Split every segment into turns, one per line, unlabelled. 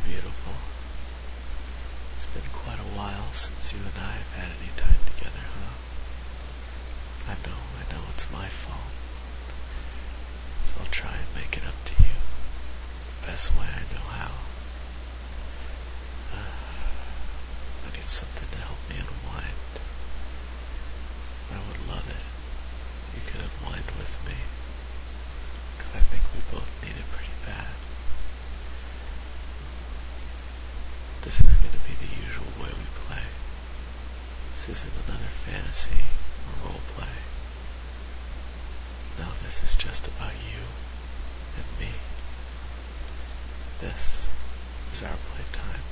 beautiful. It's been quite a while since you and I have had any time together, huh? I know it's my fault. So I'll try and make it up to you the best way I know how. I need something to help me unwind. I would love it if you could unwind with me, because I think we both need it pretty bad. This is going to be the usual way we play. This isn't another fantasy or role play. No, this is just about you and me. This is our playtime.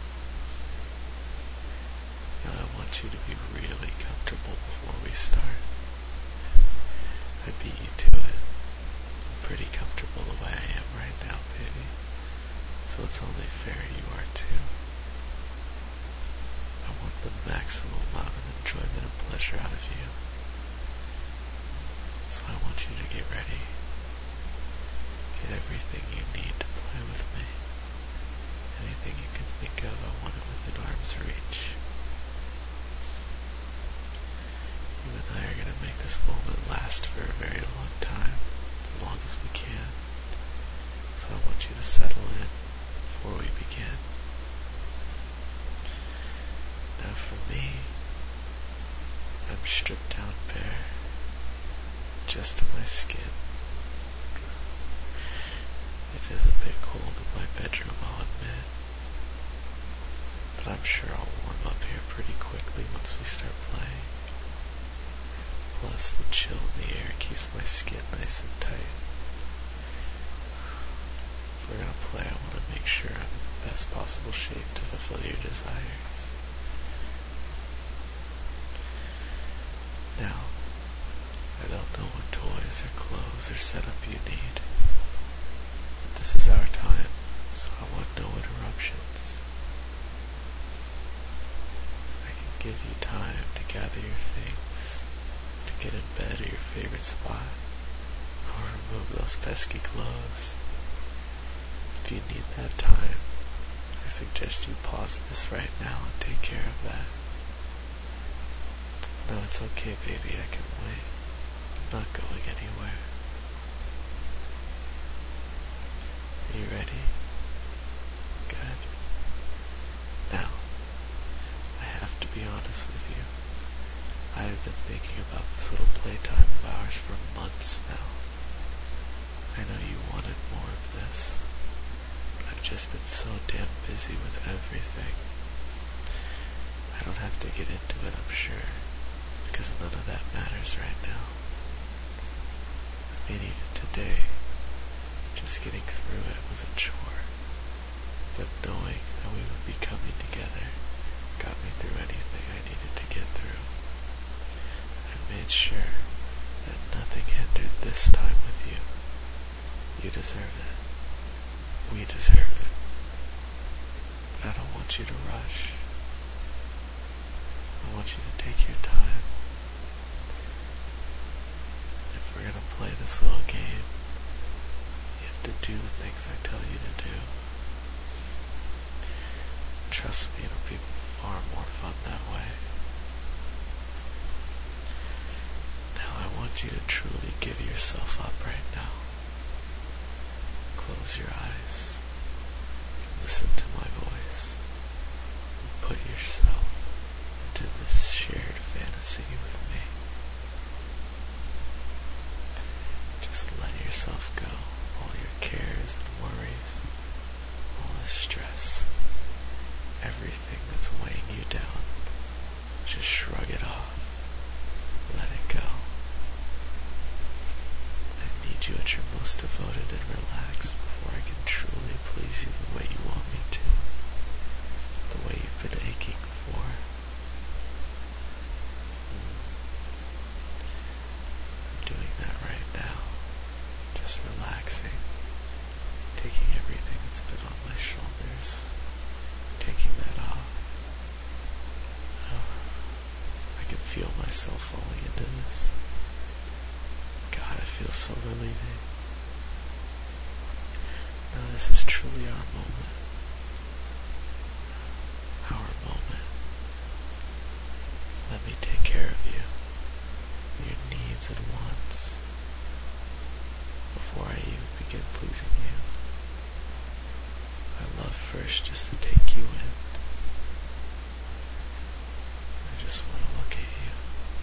Now I want you to be really comfortable before we start. I beat you to it. I'm pretty comfortable the way I am right now, baby. So it's only fair you are too. I want the maximum amount of enjoyment and pleasure out of you. So I want you to get ready. Get everything you need to play with me. Anything you can think of, I want it within arm's reach. You and I are going to make this moment last for a very long time, as long as we can. So I want you to settle in before we begin. Now for me, I'm stripped down bare, just to my skin. It is a bit cold in my bedroom, I'll admit, but I'm sure I'll warm up here pretty quickly once we start playing. Plus, the chill in the air keeps my skin nice and tight. If we're gonna play, I want to make sure I'm in the best possible shape to fulfill your desires. Now, I don't know what toys or clothes or setup you need, but this is our time, so I want no interruptions. I can give you time to gather your things, to get in bed at your favorite spot, or remove those pesky clothes. If you need that time, I suggest you pause this right now and take care of that. No, it's okay, baby, I can wait. I'm not going anywhere. Are you ready? Good. Now, I have to be honest with you. I have been thinking about this little playtime of ours for months now. I know you wanted more of this. I've just been so damn busy with everything. I don't have to get into it, I'm sure, because none of that matters right now. I mean, even today, just getting through it was a chore. But knowing that we would be coming together got me through anything I needed to get through. I made sure that nothing hindered this time with you. You deserve it. We deserve it. But I don't want you to rush. I want you to take your time. If we're gonna play this little game, you have to do the things I tell you to do. Trust me, it'll be far more fun that way. Now I want you to truly give yourself up right now. Close your eyes. Listen to my voice. And put yourself into this shared fantasy with me. Just let yourself go. All your cares and worries, all the stress, everything that's weighing you down. Just shrug it off. Let it go. I need you at your most devoted and relaxed before I can truly please you the way you want me to. The way you've been aching for. I'm doing that right now. Just relaxing. Taking everything that's been on my shoulders. Taking that off. Oh, I can feel myself falling into this. God, it feels so relieving. Now this is truly our moment. Let me take care of you, your needs and wants, before I even begin pleasing you. I love first just to take you in. I just want to look at you,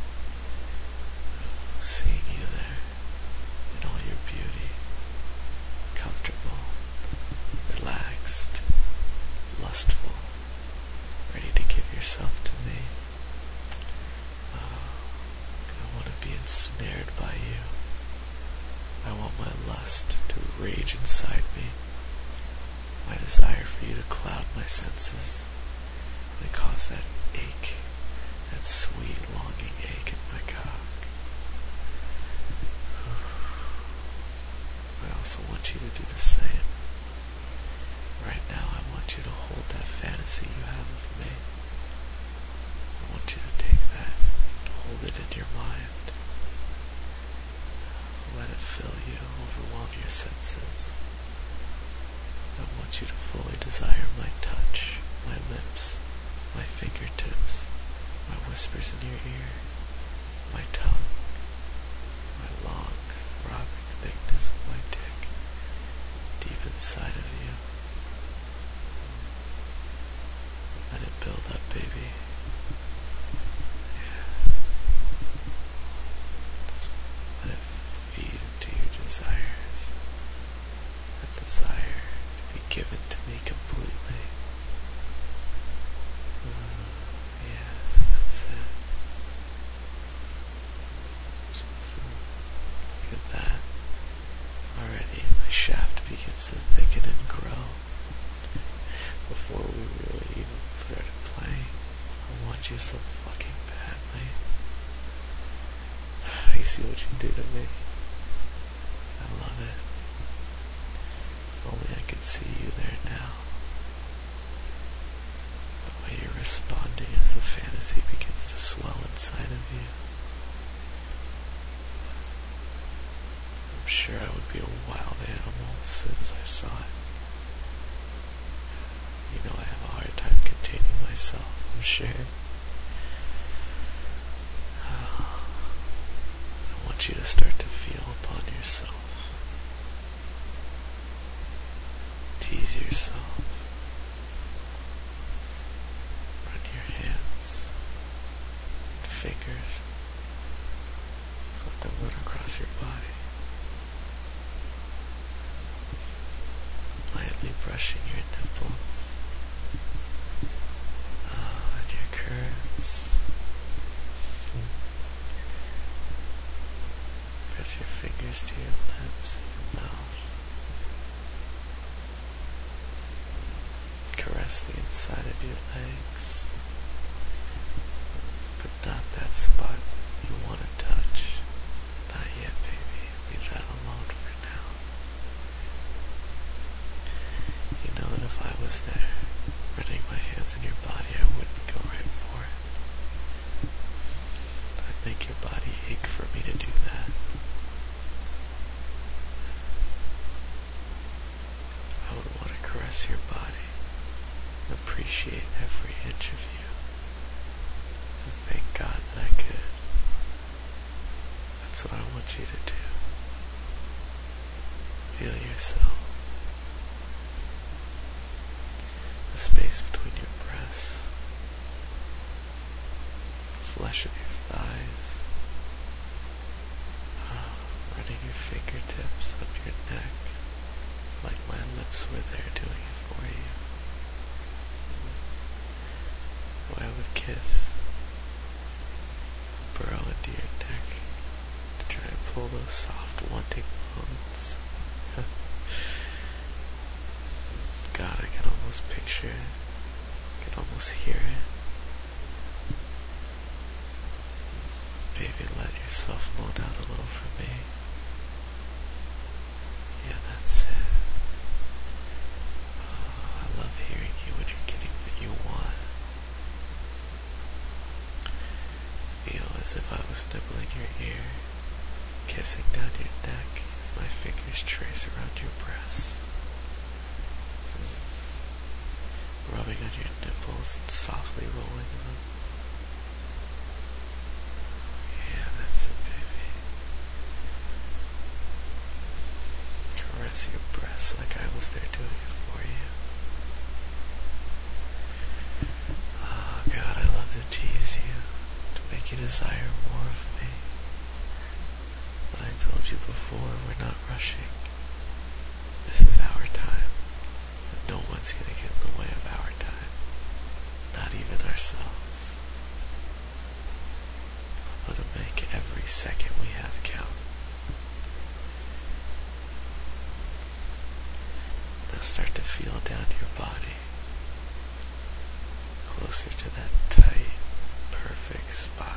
seeing you there in all your beauty, comfortable, relaxed, lustful, ready to give yourself to me. I want to be ensnared by you. I want my lust to rage inside me, my desire for you to cloud my senses, and cause that ache, that sweet longing ache in my cock. I also want you to do the same. Right now I want you to hold that fantasy you have of me. I want you to take that and hold it in your mind. Let it fill you, overwhelm your senses. I want you to fully desire my touch, my lips, my fingertips, my whispers in your ear, my tongue, my long, throbbing thickness of my dick, deep inside of you. Let it build up, baby. Let it feed into your desires. That desire to be given to me completely. Yes, that's it. Look at that. Already my shaft begins to thicken and grow. Before we really even started playing, I want you so fucking badly. You see what you do to me? I love it. If only I could see you there now. The way you're responding as the fantasy begins to swell inside of you. I'm sure I would be a wild animal as soon as I saw it. You know I have a hard time containing myself, I'm sure. I want you to start to feel upon yourself. Tease yourself. Run your hands and fingers. Just let them run across your body. Lightly brushing your nipples. And your curves. Press your fingers to your lips and your mouth. Caress the inside of your legs, but not that spot you want to touch. Not yet, baby. Leave that alone for now. You know that if I was there, running my hands in your body, I wouldn't go right for it. I'd make your body ache for me to do that. I would want to caress your body, appreciate every inch of you, and thank God that I could. That's what I want you to do. Feel yourself. The space between your breasts, the flesh of your thighs, running your fingertips up your neck, like my lips were there doing it for you. The way I would kiss, burrow into your neck to try and pull those soft, wanting bones. God, I can almost picture it. I can almost hear it. Baby, let yourself moan out a little for me. Yeah, that's it. I love hearing you when you're getting what you want. Feel as if I was nibbling your ear, kissing down your neck as my fingers trace around your breasts, rubbing on your nipples and softly rolling them. desire more of me. But I told you before, we're not rushing. This is our time, and no one's gonna get in the way of our time. Not even ourselves. I'm gonna make every second we have count. Now start to feel down your body, closer to that tight, perfect spot.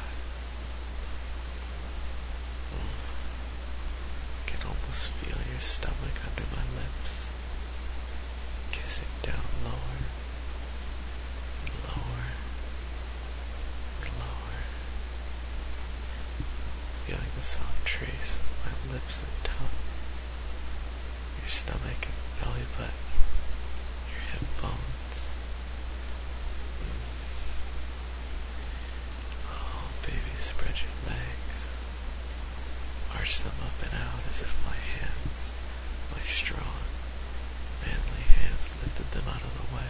I can almost feel your stomach under my lips, kissing down lower, and lower, and lower. Feeling the soft trace of my lips and tongue, your stomach and belly button, your hip bones. Oh, baby, spread your legs. Arch them up and out as if my hands, my strong, manly hands lifted them out of the way.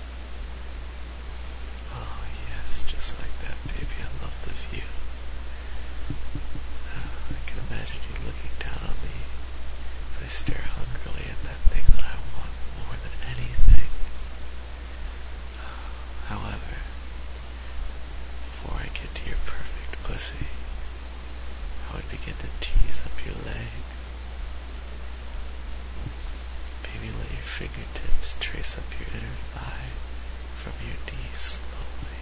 Oh yes, just like that, baby, I love the view. I can imagine you looking down on me as I stare hungrily at that thing that I want more than anything. However, before I get to your perfect pussy, I would begin to tease up your leg. Baby, let your fingertips trace up your inner thigh from your knee slowly.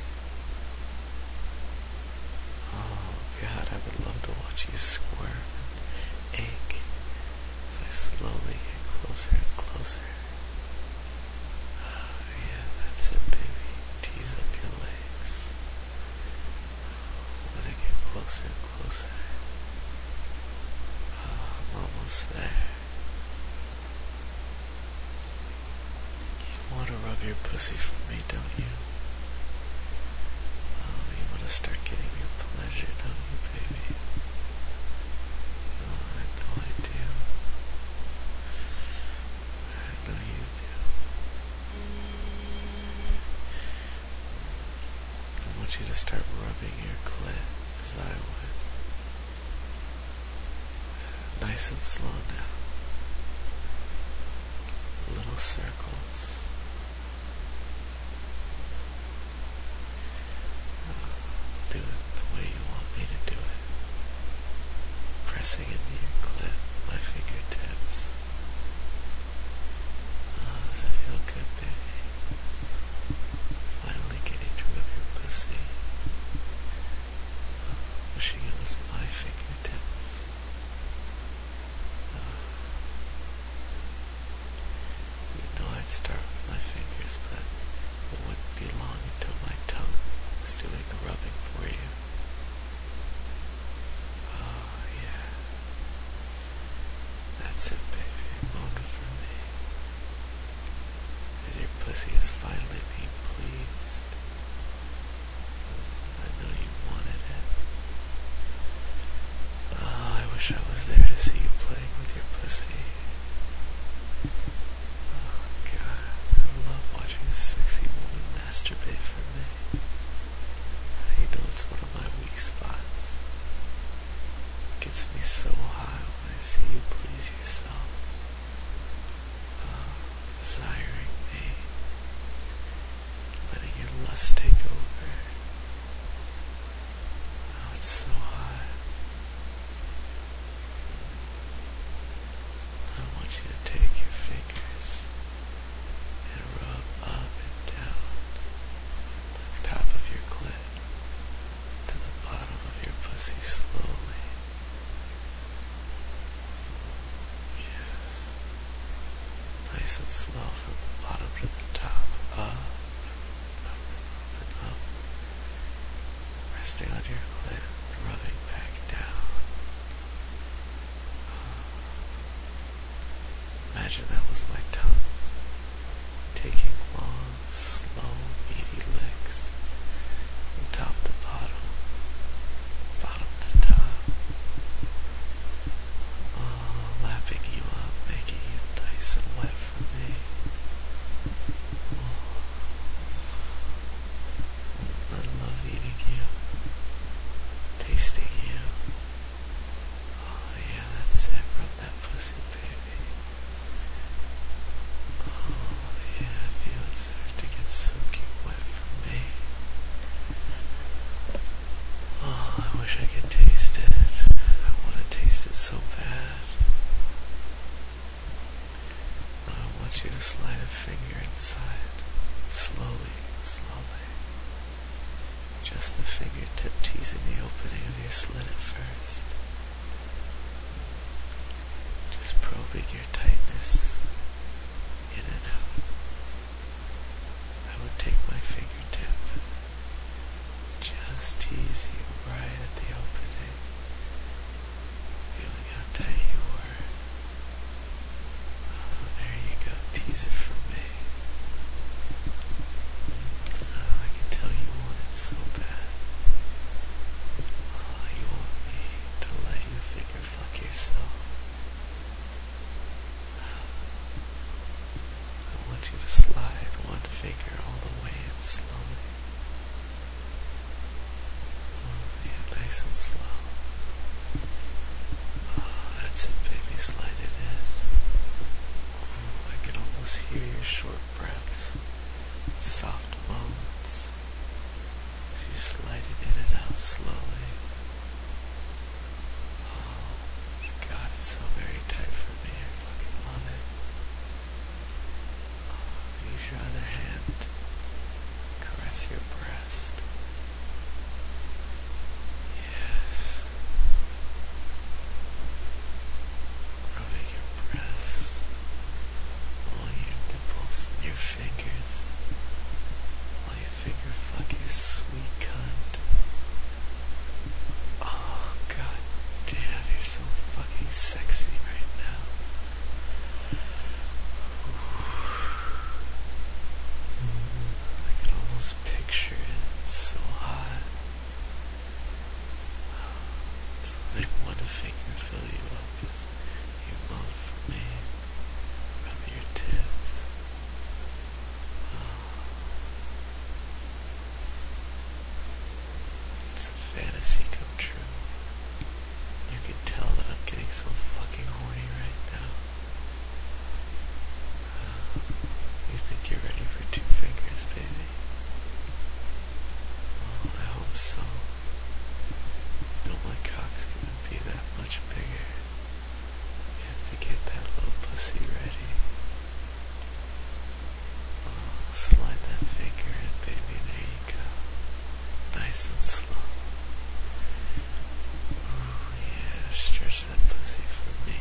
Oh God, I would love to watch you squirm and ache as I slowly get closer and closer. Oh yeah, that's it, baby. Tease up your legs. Let it get closer and closer. Oh, I'm almost there. You want to rub your pussy for me, don't you? Oh, you want to start getting your pleasure, don't you, baby? Oh, I know I do. I know you do. I want you to start rubbing your clit as I would. Nice and slow now. Little circles. Do it the way you want me to do it. Pressing into your clit, my fingertips. Oh, does it feel good, baby? Finally getting to rub your pussy. Wishing it was my fingertips. You know I'd start with my fingers, but it wouldn't be long until my tongue was doing the rubbing for you. Oh, yeah. That's it, baby. Moan for me. As your pussy is finally being pleased. I know you wanted it. Oh, I wish I was there to see you playing with your pussy. Oh, God. I love watching a sexy woman masturbate for me. You know it's one of my weak spots. It gets me so high when I see you please yourself. Desiring me. Letting your lust take over. Oh, it's so hot. I want you to take your fingers and rub up and down the top of your clit to the bottom of your pussy slowly. Yes. Nice and slow from the finger inside. Slowly, slowly. Just the fingertip teasing the opening of your slit at first. Just probing your tightness in and out. I would take my fingertip, just tease you right at the opening, feeling how tight you were. Oh, there you go, tease it from me. Oh, I can tell you want it so bad. Oh, you want me to let you finger fuck yourself. I want you to slide one finger all the way in slowly. Oh, yeah, nice and slow. Oh, that's it, baby, slide it in. Oh, I can almost hear your short breaths, soft moans, as you slide it in and out slowly. Oh, God, it's so very tight for me, I fucking love it. Use your other hand, caress your breast. Yes. Rubbing your breast, along your nipples and your fingers, while you finger fuck your sweet cunt. Oh, God damn, you're so fucking sexy right now. I can almost picture it. It's so hot. So let one finger fill you up as you moan for me. Rub your tits. Oh, it's a fantasy come true. You can tell that I'm getting so fucking horny right now. You think you're ready for 2 fingers, baby? Oh, I hope so. You know my cock's gonna be that much bigger. You have to get that little pussy ready. Oh, slide that finger in, baby. There you go. Nice and slow. Ooh, yeah, stretch that pussy for me.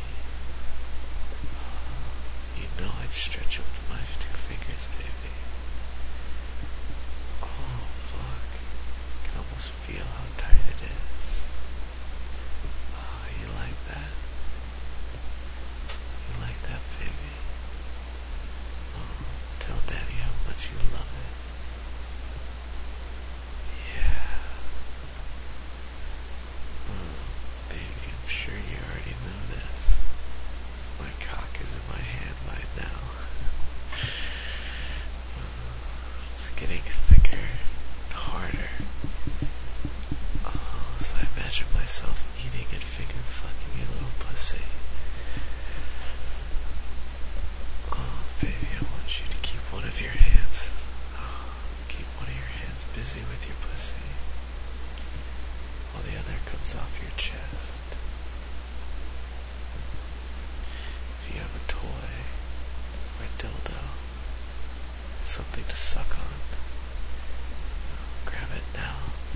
Oh, you know I'd stretch it with my 2 fingers, baby. Oh, fuck. I can almost feel how tight it is. Oh, you like that? You like that, baby? Oh, tell Daddy how much you love it. Yeah. Oh, baby, I'm sure you already know this. My cock is in my hand right now. It's getting thicker, harder. Oh, so I imagine myself eating and finger fucking your little pussy. Oh, baby, I want you to keep one of your hands. Oh, keep one of your hands busy with your pussy, while the other comes off your chest. If you have a toy or a dildo, something to suck on, grab it now.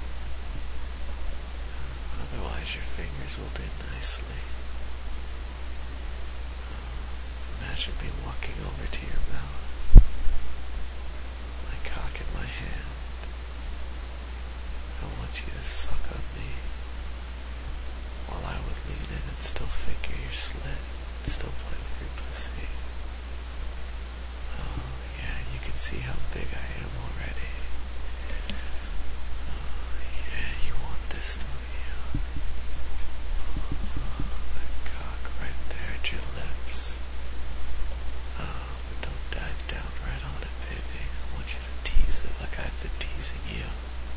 Otherwise your fingers will do nicely. Imagine me walking over to your mouth, my cock in my hand. I want you to suck on me, while I would lean in and still finger your slit, still play with your pussy. Oh, yeah, you can see how big I am already. Oh, yeah, you want this, don't you? Oh, that cock right there at your lips. Oh, but don't dive down right on it, baby. I want you to tease it like I've been teasing you.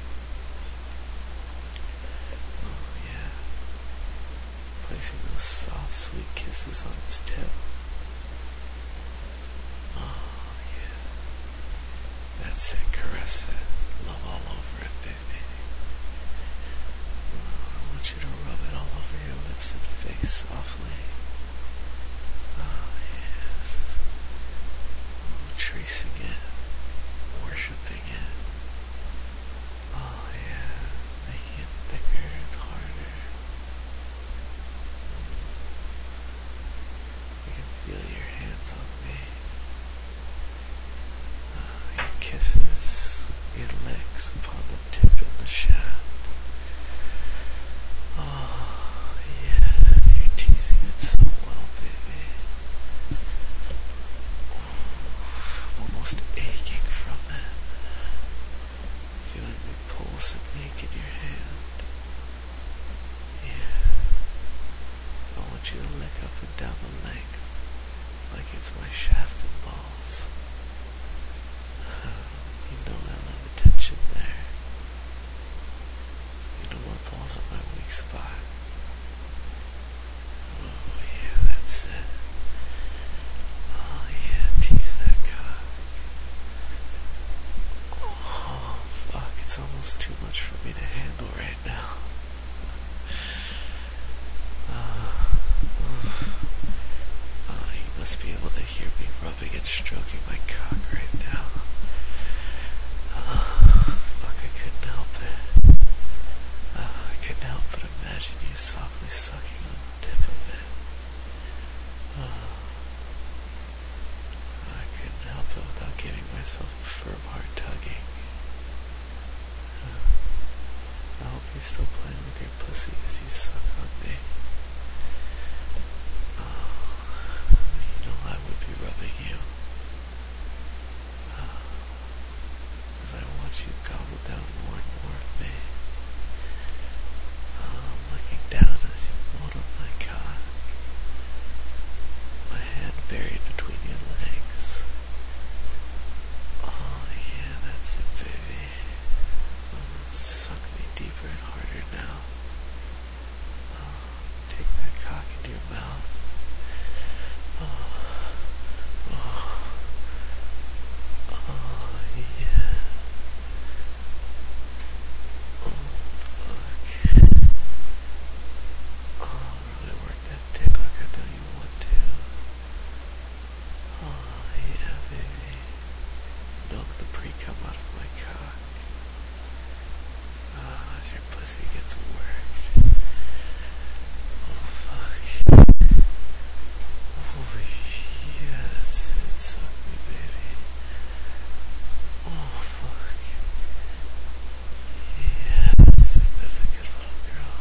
Oh, yeah. Placing those soft, sweet kisses on its tip. Oh, yeah. That's it, caress it. Love all over it, baby. Oh, I want you to rub it all over your lips and face softly. Oh, yes. Oh, trace myself a firm, hard tugging. I hope you're still playing with your pussy as you suck on me. You know I would be rubbing you. As I watch you gobble down more and more of me. Looking down as you mold up my cock. My hand buried between your legs. Oh yeah, that's it, baby. Suck me deeper and harder now. Take that cock into your mouth. Yeah. Fuck. Really work that dick like I know you want to. Yeah, baby. Milk the pre-cum out of my cock. As your pussy gets worked. Fuck. Yes, it sucked me, baby. Fuck. Yes, that's a good little girl.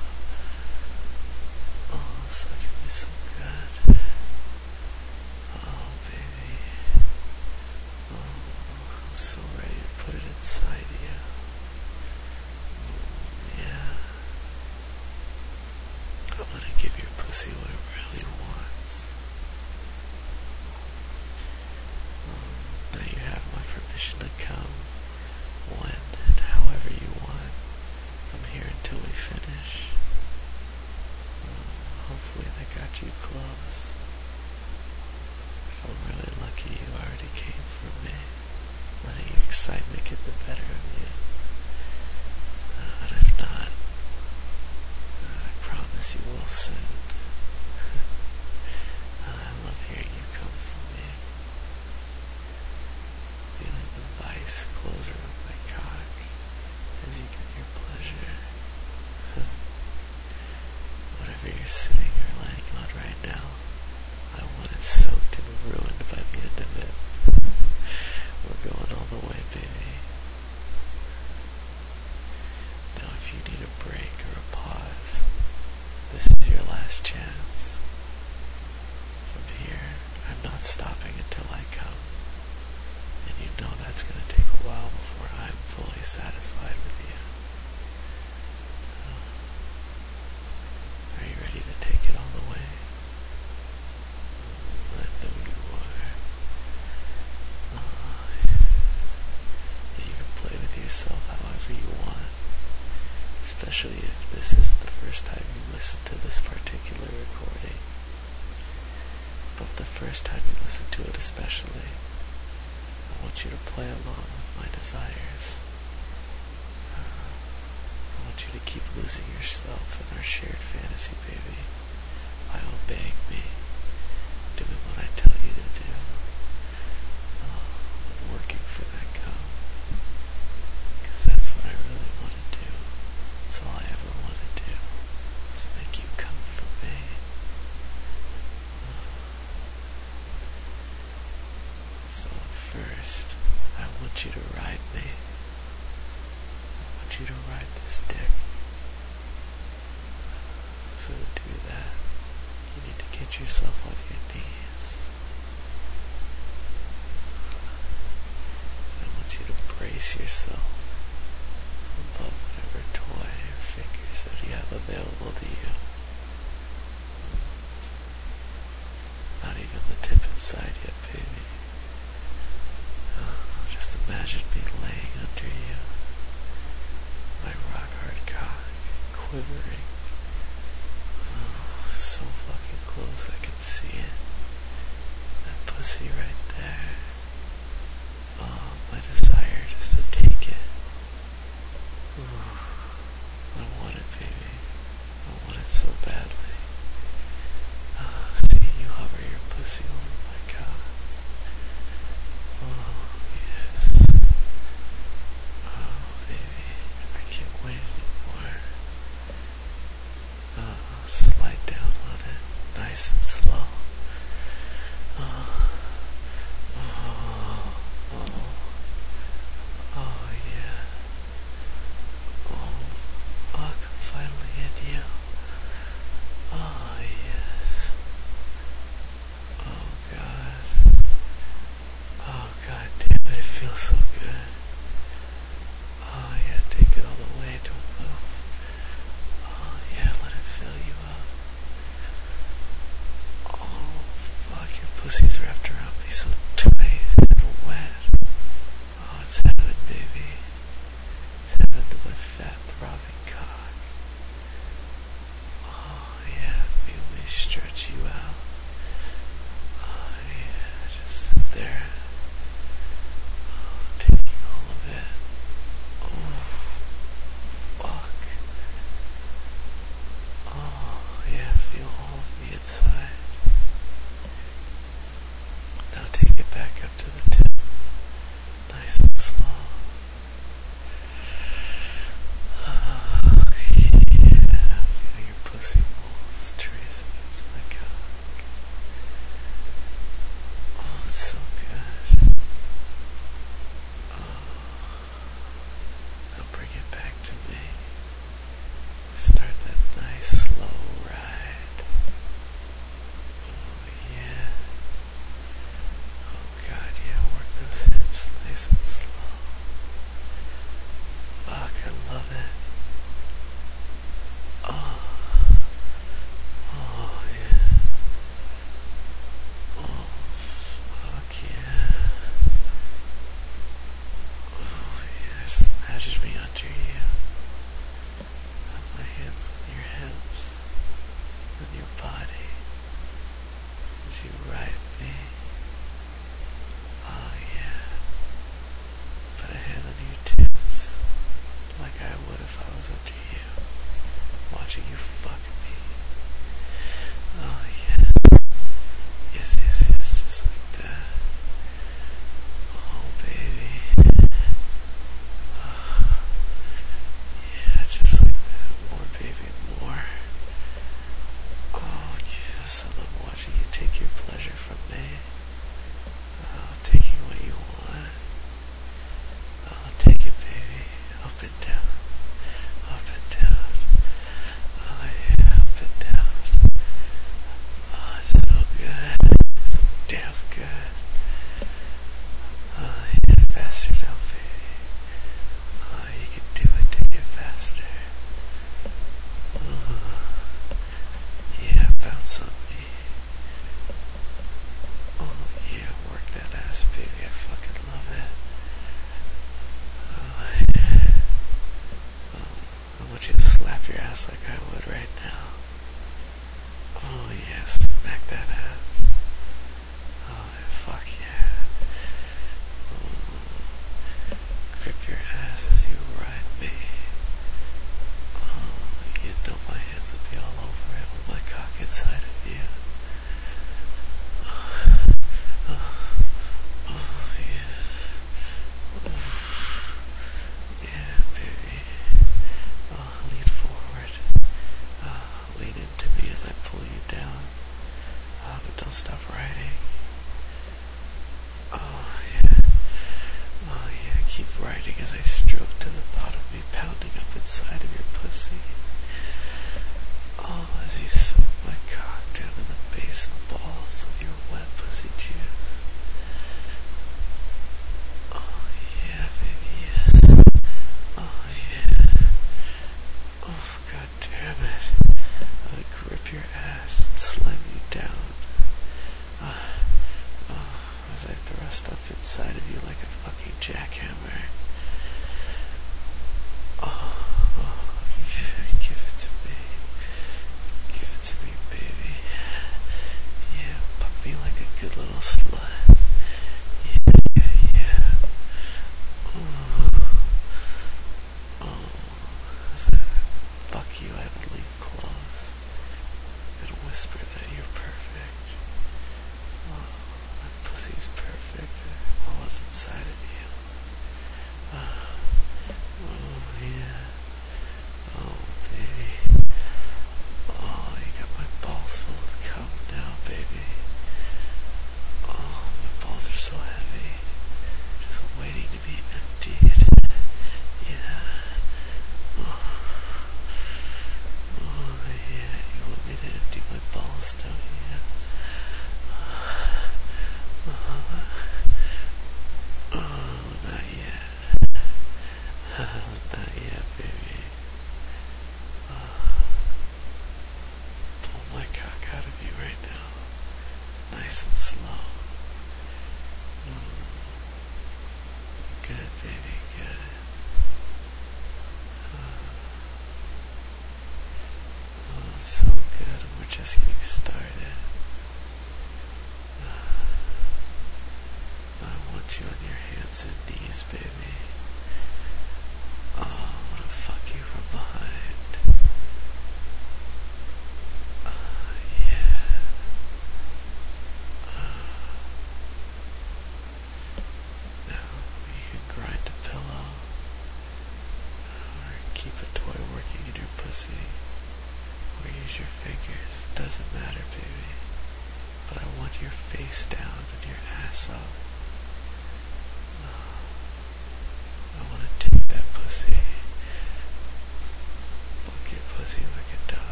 Sucking me so good. Baby. I'm so ready to put it inside you. Yeah. I want to give your pussy what it really wants. Now you have my permission to come when and however you want. I'm here until we finish. Hopefully that got you close. If I'm really lucky, you already came for me. Letting your excitement get the better of you. And if not, I promise you will soon. I love hearing you come for me. Feeling the vice close around my cock as you get your pleasure. Whatever you're sitting or laying on right now, I want it soaked and ruined by the end of it. We're going all the way, baby. Now if you need a break or a pause, this is your last chance. From here, I'm not stopping until I come. And you know that's going to take a while before I'm fully satisfied with you. Are you ready to take it all the way? I know you are. You can play with yourself however you want. Especially if this isn't the first time you listen to this particular recording. But the first time you listen to it especially, I want you to play along with my desires. I want you to keep losing yourself in our shared fantasy, baby, by obeying me, doing what I tell you to do, and working for that cum. Because that's what I really want to do. That's all I ever want to do, is make you come for me. So first, I want you to ride me. I want you to ride this dick. So to do that, you need to get yourself on your knees. I want you to brace yourself above whatever toy or fingers that you have available to you. Not even the tip inside yet, baby. Just imagine me laying under you. My rock hard cock quivering. So fucking close I can see it. That pussy right there. My desire just to take it. I want it, baby. I want it so badly. See you hover your pussy over my cock. Yes. feels so good. Oh yeah, take it all the way, don't move. Oh yeah, let it fill you up. Oh fuck, your pussy's wrapped around me so tight and wet. Oh, it's heaven, baby. It's heaven to my fat throbbing cock. Oh yeah, feel me stretch you out. Oh yeah, just sit there. Oh, taking all of it. Oh, fuck. Oh, yeah, feel all of the inside. Now take it back up to the tip. Nice and slow. Oh, yeah, feel your pussy balls tracing against my cock. Oh, it's so good. Oh, now bring it back to me. Start that nice slow ride. Oh, yeah. Oh, God, yeah, work those hips nice and slow. Fuck, I love it. Oh, oh, yeah. Oh, fuck, yeah. Oh, yeah, just imagine me under you. Have my hands on your hips, on your body, as you ride me. Oh, yeah. Put a hand on your tits, like I would if I was under you, watching you fuck me. Oh, yeah. Yes, yes, yes, just like that. Oh, baby. Oh, yeah, just like that. More, baby, more. Oh, yes, I love watching you take your pleasure from me. Oh, taking what you want. Oh, take it, baby. Up and down. Up and down. Oh, yeah, up and down. Oh, it's so good. So damn good. Oh, yeah, faster now, baby. Oh, you can do it. Take it faster. Oh, yeah, bounce on me. Oh, yeah, work that ass, baby. I fucking love it. Oh, yeah. Oh, I want you to slap your ass like I would right now. Oh, yeah, smack that ass. Oh, fuck yeah. Oh, grip your ass as you ride me. Oh, you know my hands would be all over it with my cock inside of you. Oh, oh yeah. Yeah, baby. Oh, lean forward. Lean into me as I pull you down. But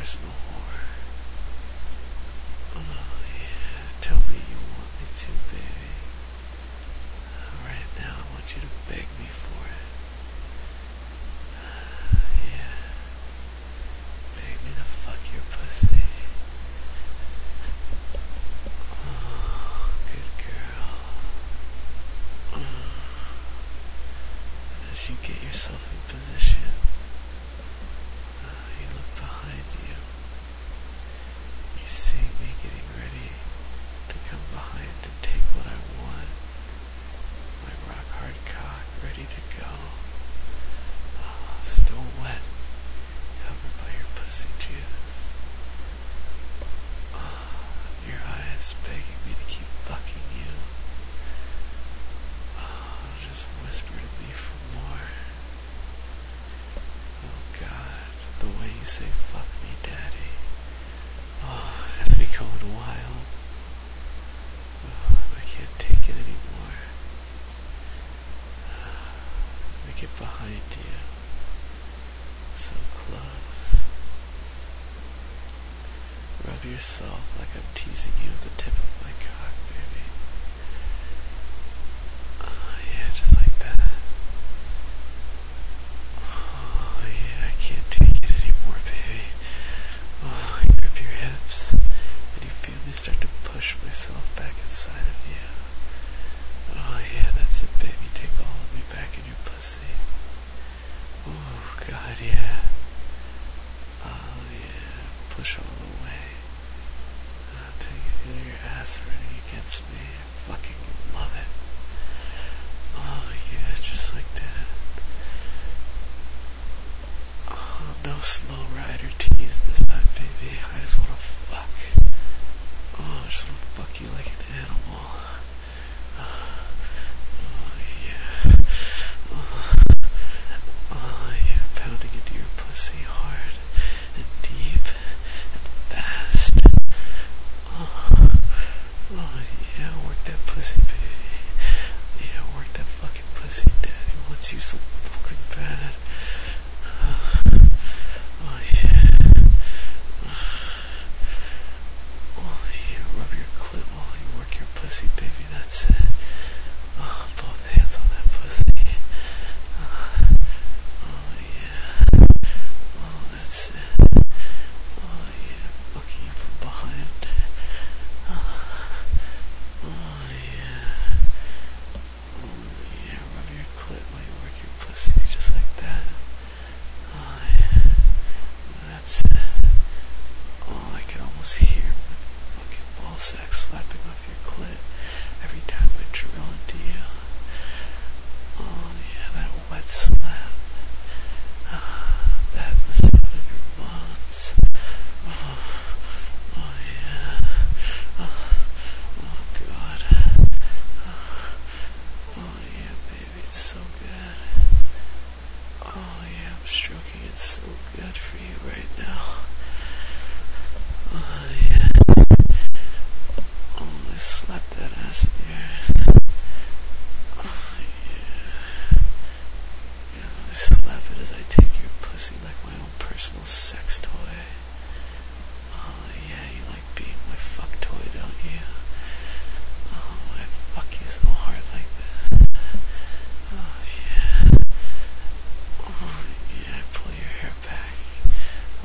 personal whore. Oh yeah, tell me you want me to, baby. Right now I want you to beg me for it. Yeah, beg me to fuck your pussy. Oh, good girl. As you get yourself in position, you look behind you. You're seeing me getting ready to come behind and take what I want. My rock hard cock ready to go. Still wet, covered by your pussy juice. Your eyes begging me to keep fucking you. Just whisper to me for more. Oh God, the way you say fuck me, daddy. That's me going wild. I can't take it anymore. Let me get behind you. So close. Rub yourself like I'm teasing you with the tip of my cock, baby. Yeah, just like that. Oh yeah, I can't take it anymore, baby. I grip your hips, and you feel me start to push myself back inside of you. Oh yeah, that's it, baby. Take all of me back in your pussy. Oh God, yeah. Oh yeah, push all the way. Till you feel your ass running against me. I fucking love it. Oh yeah, just like that. Oh, no slow ride or tease this time, baby. I just wanna fuck. Oh, I just wanna fuck you like an animal. Oh yeah. Oh yeah, pounding into your pussy hard and deep and fast. Oh yeah, work that pussy, baby. Yeah, work that fucking pussy, daddy wants you so fucking bad. Oh yeah. Oh yeah, rub your clit while you work your pussy, baby, that's it. Both hands on that pussy. Oh yeah. Oh, that's it. Oh yeah, fucking you from behind. Oh yeah. Oh yeah, rub your clit while you work your pussy, just like that. Oh yeah. That's it. Oh, I can almost hear my fucking ball sack slapping off your clit every time I drill into you. Oh yeah, that wet slap. That and the sound of your bones. Oh yeah. Oh God. Oh yeah, baby, it's so good. Oh yeah, I'm stroking it so good for you right now. Oh yeah. Oh, I slapped that ass in yours. Oh yeah. Yeah, I slap it as I take your pussy like my own personal sex toy. Oh yeah, you like being my fuck toy, don't you? Oh, I fuck you so hard like that. Oh yeah. Oh yeah, I pull your hair back.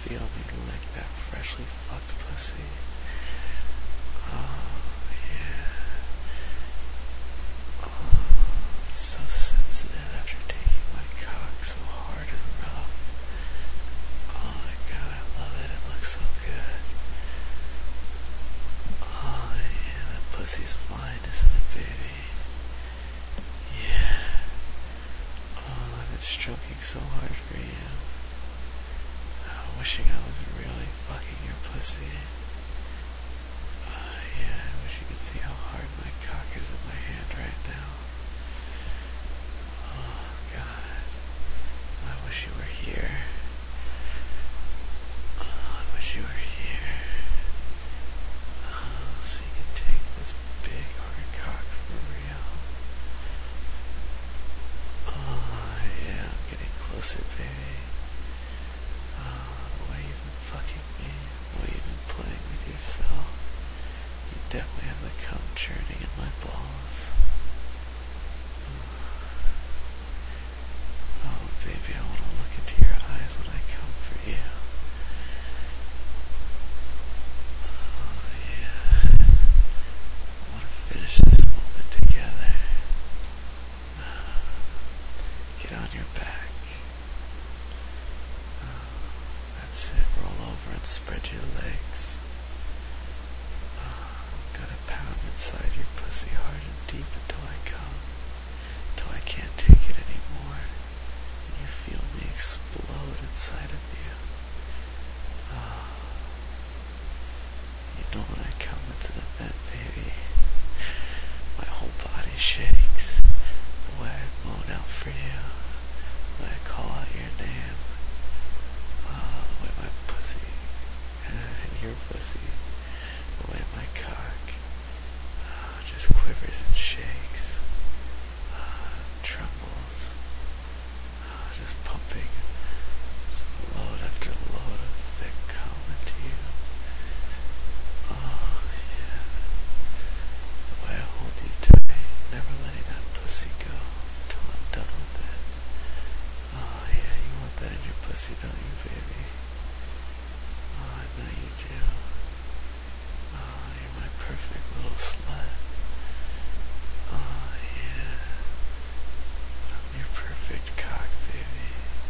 feel me lick that freshly fucked pussy. Oh, yeah. Oh, it's so sensitive after taking my cock so hard and rough. Oh my god, I love it. It looks so good. Oh yeah, that pussy's mine, isn't it, baby? Yeah. Oh, I've been stroking so hard for you. Oh, wishing I was really fucking your pussy. Oh yeah, I wish you could see how hard my cock is in my hand right now. Oh god. I wish you were here. Oh, I wish you were here. Oh, so you could take this big hard cock for real. Oh yeah, I'm getting closer, baby. Oh, the way you've been fucking me, the way you've been playing with yourself. You definitely have the cum churning in my balls. Oh, baby, I want to look into your eyes when I come for you. Oh, yeah. I want to finish this moment together. Get on your back. That's it. Roll over and spread your legs. Gotta pound inside your pussy hard and deep until I come. Till I can't take it anymore. And you feel me explode inside of you. You know when I come into the vent, baby, my whole body shakes. The way I moan out for you. The way I call out your name. The way my pussy, and your pussy, the way my cock just quivers and shakes, trembles, just pumping load after load of thick cum into you. Oh yeah, the way I hold you tight, never letting that pussy go till I'm done with it. Oh yeah, you want that in your pussy, don't you, baby? Oh, I know you do. Oh, you're my perfect little slut. Oh yeah, I'm your perfect cock, baby.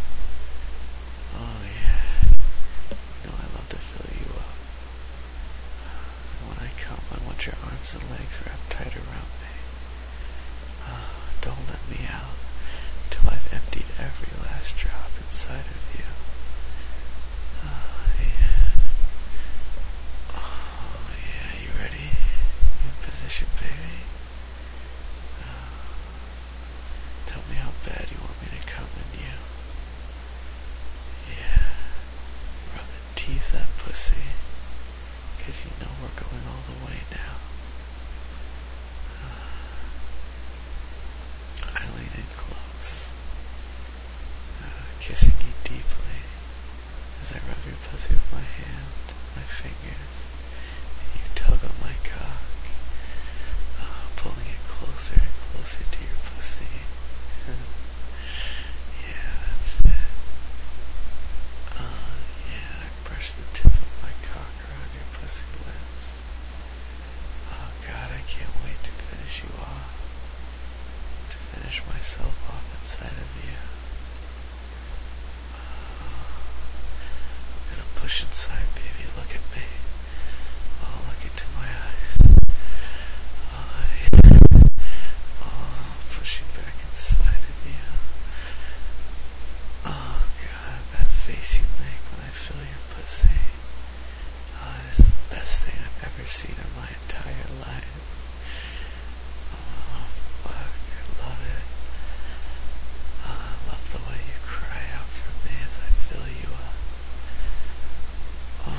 Oh yeah, you know I love to fill you up. And when I come, I want your arms and legs wrapped tight around me. Don't let me out till I've emptied every last drop inside of you. Oh yeah. Oh yeah, you ready? You in position, baby? Tell me how bad you want me to come in you. Yeah. Rub and tease that pussy. 'Cause you know we're going all the way now. I lean in close, kissing you deeply as I rub your pussy with my hand, my fingers, and you tug on my cock, pulling it closer and closer to your pussy. Yeah, that's it. Yeah, I brush the tip of my cock around your pussy lips. Oh God, I can't wait to finish you off. To finish myself off inside of you. I'm gonna push inside, baby. Look at me. Oh, look into my eyes. Oh, yeah. Oh, pushing back inside of you. Oh, God, that face you make when I feel your pussy. Oh, it is the best thing I've ever seen in my entire life. Oh, fuck, I love it. Oh, I love the way you cry out for me as I fill you up. Oh,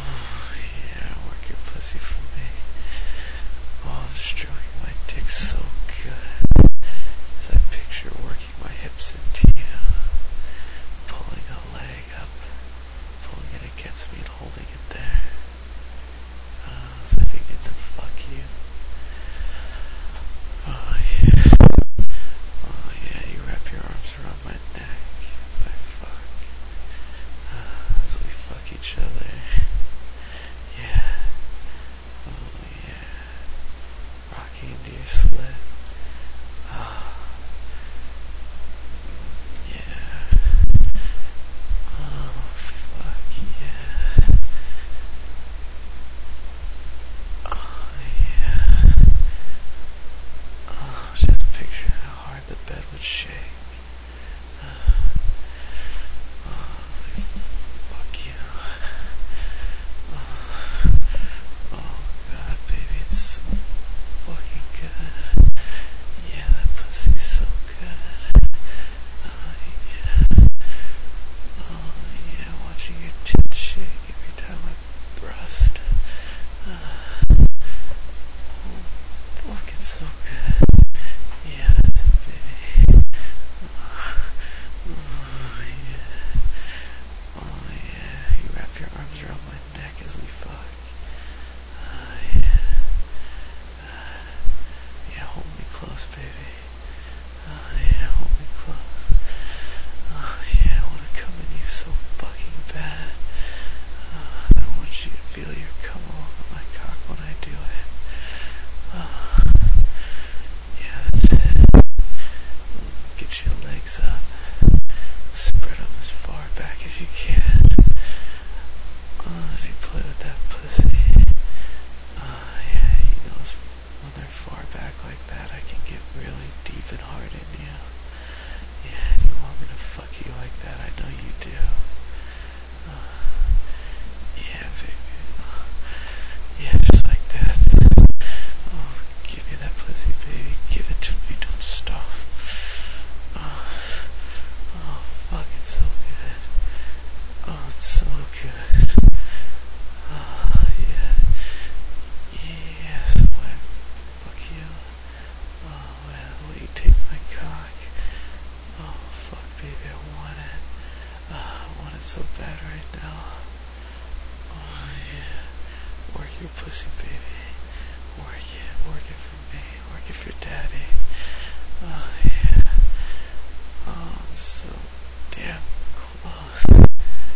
baby, I want it. I want it so bad right now. Oh yeah. Work your pussy, baby. Work it for me. Work it for daddy. Oh yeah. Oh, I'm so damn close.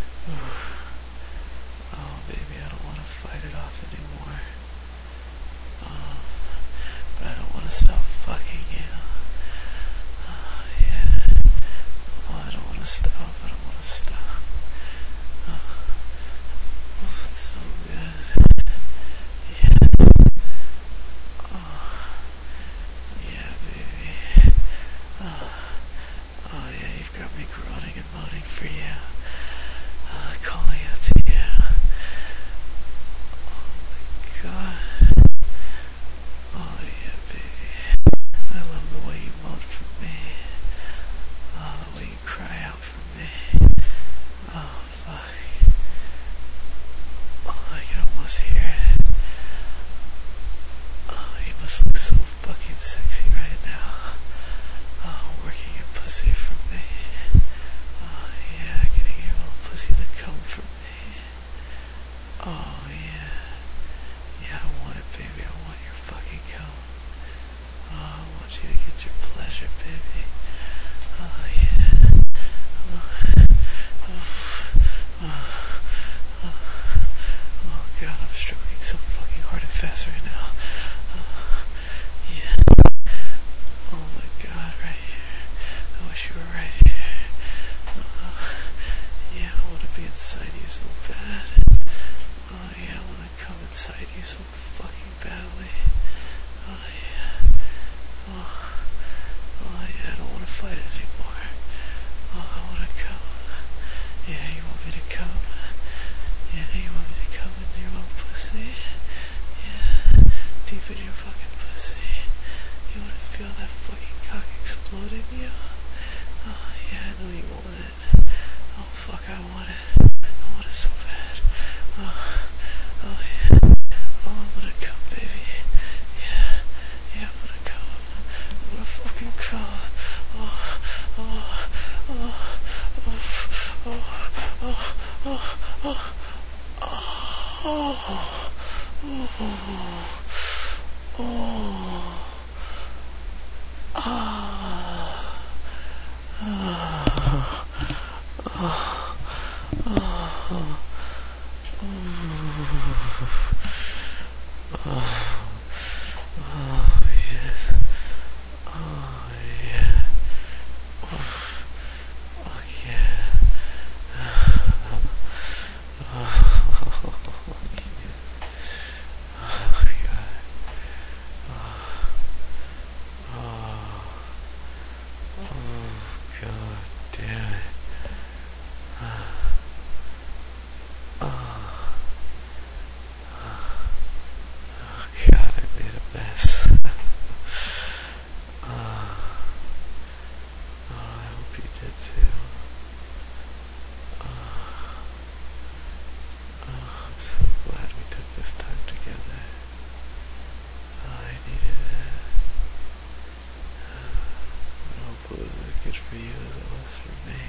Oh baby, I don't want to fight it off anymore. But I don't want to stop fucking you. Oh yeah. Oh, I don't want to stop. I don't want to stop. Oh, it's so good. Yeah. Oh, yeah, baby. Oh, oh yeah, you've got me groaning and moaning for you. Calling out to you. Oh my god. Oh yeah, baby. I love the way you moan for me. Oh, the way you cry out for me. Oh, fuck. Oh, I can almost hear it. Oh, you must look so fucking sexy right now. Oh, working your pussy for me. Oh, yeah, getting your little pussy to come for me. Oh, yeah. Yeah, I want it, baby. I want your fucking cum. Oh, I want you to get your pleasure, baby. Oh, yeah. Oh, oh, oh, oh, oh God, I'm stroking so fucking hard and fast right now. Oh, yeah. Oh my God, right here. I wish you were right here. Yeah, I want to be inside you so bad. Oh yeah, I want to come inside you so fucking badly. Oh yeah. Oh, oh yeah, I don't want to fight it anymore. Oh, I want to come. Yeah, you want me to come? Yeah, you want me to come into your little pussy? Yeah, deep in your fucking pussy. You want to feel that fucking cock explode in you? Oh yeah, I know you want it. Oh fuck, I want it. I want it so bad. Oh, oh yeah. Oh, I'm gonna come, baby. Yeah, yeah, I'm gonna come. I'm gonna fucking come. Oh, oh, oh, oh, oh, oh, oh, oh, oh, oh, ah, ah, ah, ah, oh, yes. Oh, yeah. Oh, yeah. Oh, oh, God. Oh, oh, God damn it. Oh, oh, God, I made a mess. Oh, oh, I hope you did too. Oh, oh, I'm so glad we took this time together. Oh, I needed it. I hope it was as good for you as it was for me.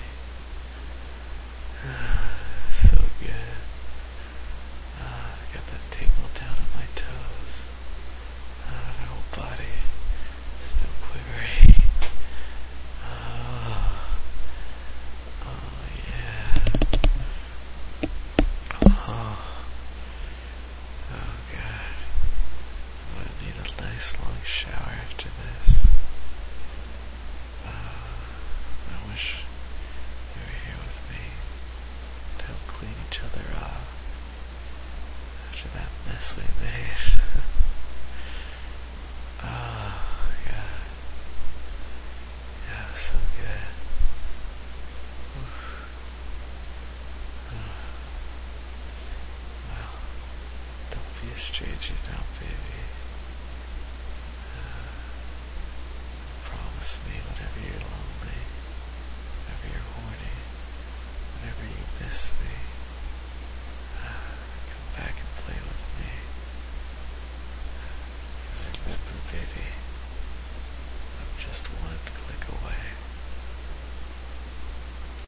So good. I got that tingle down on my toes. My whole body still quivering. Oh, oh yeah. Oh, oh God. I'm gonna need a nice long shower after this. I wish you were here with me to help clean each other off after that mess we made. Oh, God. Yeah, it was so good. Oof. Oh, well, don't be a stranger now, baby.